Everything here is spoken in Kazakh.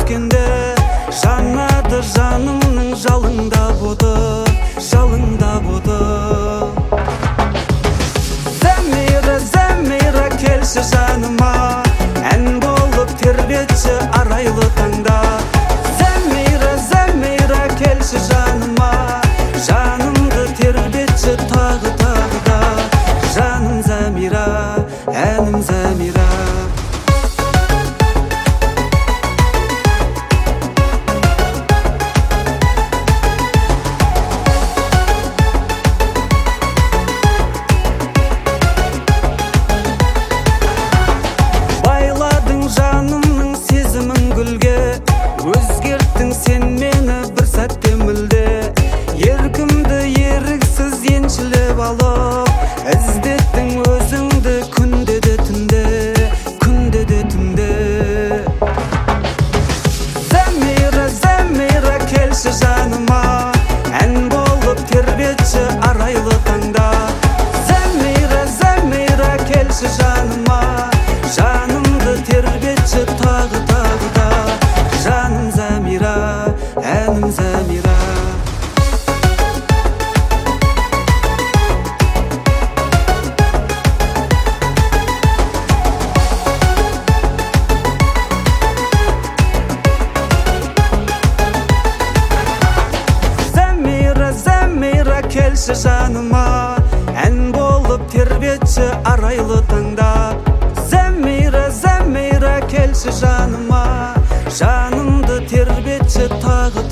өткенде, жанады жанымның жалында буды, жалында буды. Зәмира келші жаныма, ән болып тербетші арайлы таңда. Зәмира келші жаныма, жанымды тербетші тағы да. Жаным Зәмира, әнім Зәмира. Жанымның сезімін гүлге, өзгерттің сен мені бір сәтте мүлде. Еркімді еріксіз еншілеп алып, іздеттің өзіңді күнде де түнде, күнде де түнде. Зәмира келші жаныма, ән болып тербетші арайлы таңда. Зәмира келші жаныма, жанымды тербетші тағы да. Жаным Зәмира, әнім Зәмира. Зәмира келші жаныма, ән болып тербетші арайлы таңда. Зәмира келші жаныма, жанымды тербетші тағы